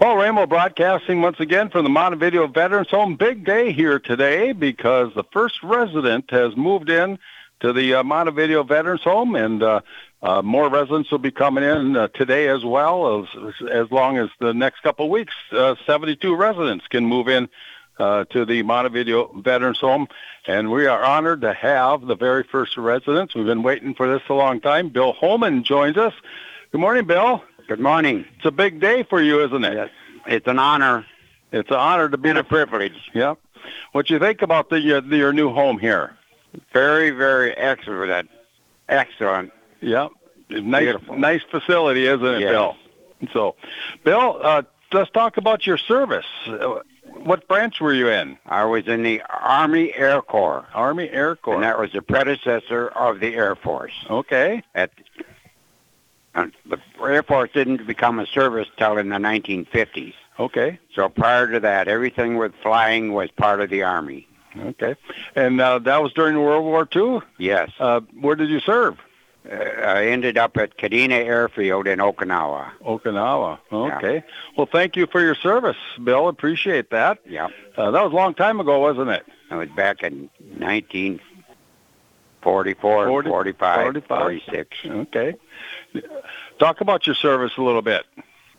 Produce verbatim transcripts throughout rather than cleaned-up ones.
Paul Ramo broadcasting once again from the Montevideo Veterans Home. Big day here today because the first resident has moved in to the uh, Montevideo Veterans Home, and uh, uh, more residents will be coming in uh, today as well. As, as long as the next couple of weeks, uh, seventy-two residents can move in uh, to the Montevideo Veterans Home, and we are honored to have the very first residents. We've been waiting for this a long time. Bill Holman joins us. Good morning, Bill. Good morning. It's a big day for you, isn't it? Yes. It's an honor. It's an honor to be and the, a privilege. Yeah. What you think about the your, your new home here? Very, very excellent. Excellent. Yeah. Nice, Beautiful. Nice facility, isn't it, Yes. Bill? So, Bill, uh, let's talk about your service. Uh, What branch were you in? I was in the Army Air Corps. Army Air Corps. And that was the predecessor of the Air Force. Okay. At uh, the Air Force didn't become a service till in the nineteen fifties. Okay. So prior to that, everything with flying was part of the Army. Okay. And uh, that was during World War Two? Yes. Uh, where did you serve? Uh, I ended up at Kadena Airfield in Okinawa. Okinawa. Okay. Yeah. Well, thank you for your service, Bill. Appreciate that. Yeah. Uh, that was a long time ago, wasn't it? I was back in nineteen forty-four, forty, forty-five, forty-five. forty-six. Okay. Talk about your service a little bit.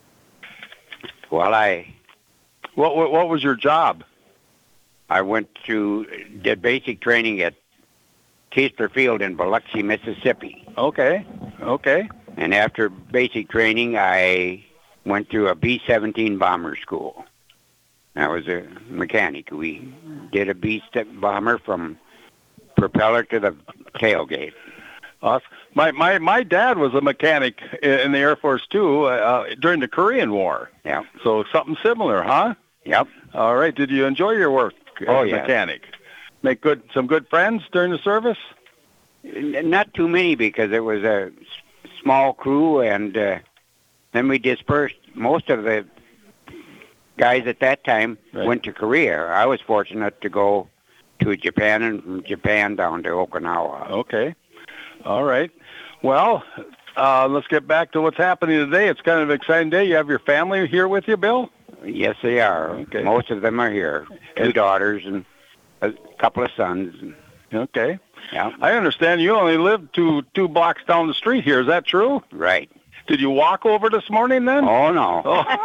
Well, I What what, what was your job? I went to did basic training at Keesler Field in Biloxi, Mississippi. Okay. Okay. And after basic training, I went through a B seventeen bomber school. I was a mechanic. We did a B bomber from propeller to the tailgate. Awesome. My my my dad was a mechanic in the Air Force too uh, during the Korean War. Yeah. So something similar, huh? Yep. All right. Did you enjoy your work as Oh, a yeah. mechanic? Make good some good friends during the service? N- Not too many because it was a s- small crew, and uh, then we dispersed. Most of the guys at that time Right. went to Korea. I was fortunate to go to Japan, and from Japan down to Okinawa. Okay. All right. Well, uh, let's get back to what's happening today. It's kind of an exciting day. You have your family here with you, Bill? Yes, they are. Okay. Most of them are here. Two And- daughters and a couple of sons. Okay. Yeah, I understand you only live two two blocks down the street here. Is that true? right. Did you walk over this morning then? Oh, no.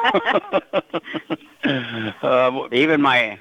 Oh. uh, Even my,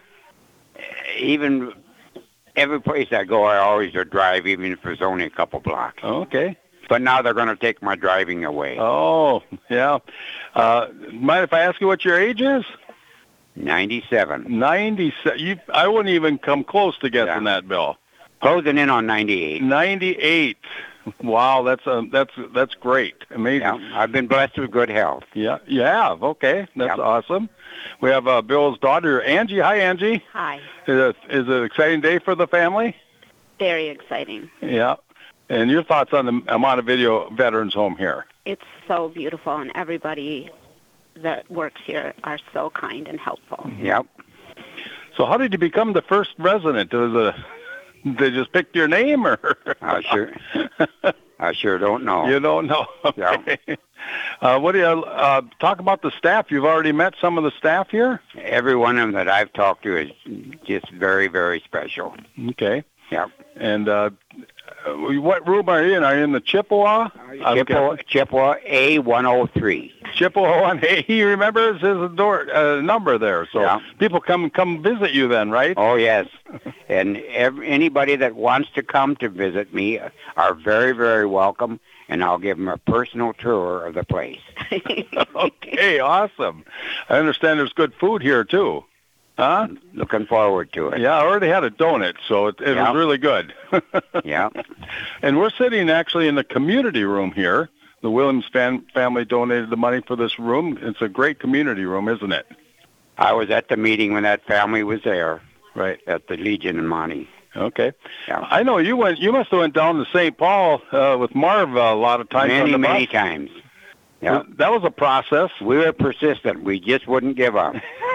even every place I go, I always drive, even if it's only a couple blocks. okay. But now they're going to take my driving away. Oh, yeah. Uh, mind if I ask you what your age is? ninety-seven. ninety-seven. You, I wouldn't even come close to guessing Yeah. that, Bill. Closing in on ninety-eight. ninety-eight. Wow, that's a, that's that's great. Amazing. Yeah, I've been blessed with good health. Yeah, you have. Okay, that's Yep. awesome. We have uh, Bill's daughter, Angie. Hi, Angie. Hi. Is it, is it an exciting day for the family? Very exciting. Yeah. And your thoughts on the Montevideo Veterans Home here? It's so beautiful, and everybody that works here are so kind and helpful. Yep. So how did you become the first resident? Was it, they just picked your name, or? I sure, I sure don't know. You don't know. Yeah. Okay. Uh, what do you uh, talk about the staff? You've already met some of the staff here. Every one of them that I've talked to is just very, very special. Okay. Yep. And uh, what room are you in? Are you in the Chippewa? Chippewa, Chippewa A one oh three. Chippewa one. Hey, he remembers his door uh, number there. So Yeah. people come come visit you then, right? Oh, yes. And every, anybody that wants to come to visit me are very, very welcome, and I'll give them a personal tour of the place. Okay, awesome. I understand there's good food here too. Huh? Looking forward to it. Yeah, I already had a donut, so it, it Yeah. was really good. Yeah. And we're sitting actually in the community room here. The Williams fam- family donated the money for this room. It's a great community room, isn't it? I was at the meeting when that family was there Right. at the Legion in Monty. Okay. Yeah. I know you went. You must have went down to Saint Paul uh, with Marv uh, a lot of times on Many, the bus. many times. Yeah. That was a process. We were persistent. We just wouldn't give up.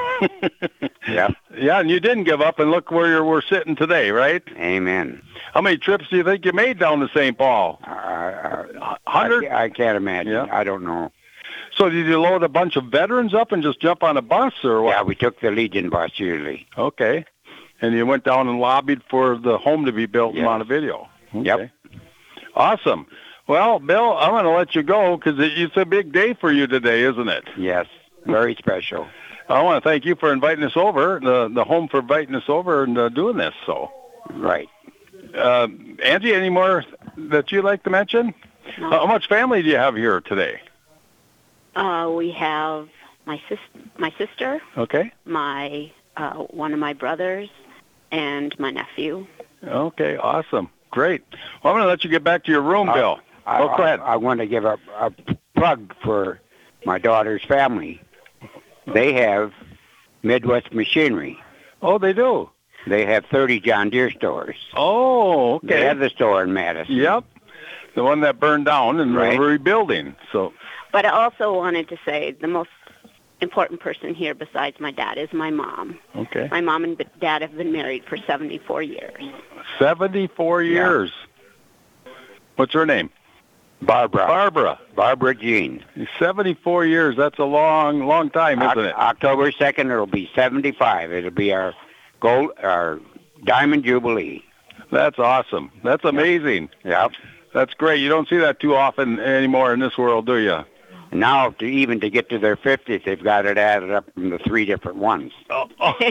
Yeah. Yeah, and you didn't give up, and look where you're, we're sitting today, right? Amen. How many trips do you think you made down to Saint Paul? Uh, uh, Hundred. I, I can't imagine. Yeah. I don't know. So So did you load a bunch of veterans up and just jump on a bus, or what? Yeah, we took the Legion bus usually. Okay. And you went down and lobbied for the home to be built Yes. in Montevideo. Okay. Yep. Awesome. Well, Bill, I'm going to let you go because it's a big day for you today, isn't it? Yes, very special. I want to thank you for inviting us over, the the home for inviting us over and uh, doing this. So, Right. uh, Angie, any more that you'd like to mention? No. How much family do you have here today? Uh, we have my sis, my sister, Okay. my uh, one of my brothers, and my nephew. Okay. Awesome. Great. Well, I'm going to let you get back to your room, Uh, Bill. I, Oh, go ahead. I, I want to give a, a plug for my daughter's family. They have Midwest Machinery. Oh, they do. They have thirty John Deere stores. Oh, They okay. have the store in Madison. Yep. The one that burned down and Right. we're rebuilding. So, But I also wanted to say the most important person here besides my dad is my mom. okay. My mom and b- dad have been married for seventy-four years. seventy-four years. What's her name? Barbara. Barbara. Barbara Jean. seventy-four years. That's a long, long time, isn't Oc- it? October second, it'll be seventy-five. It'll be our gold, our Diamond Jubilee. That's awesome. That's amazing. Yep. That's great. You don't see that too often anymore in this world, do you? Now, to even to get to their fiftieth, they've got it added up from the three different ones. Oh.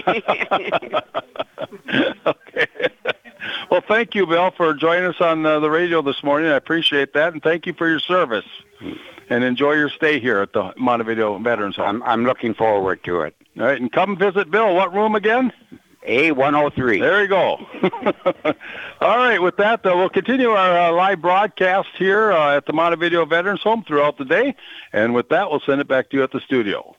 Okay. Well, thank you, Bill, for joining us on uh, the radio this morning. I appreciate that, and thank you for your service. And enjoy your stay here at the Montevideo Veterans Home. I'm I'm looking forward to it. All right, and come visit Bill. What room again? A one oh three. There you go. All right, with that, uh, we'll continue our uh, live broadcast here uh, at the Montevideo Veterans Home throughout the day. And with that, we'll send it back to you at the studio.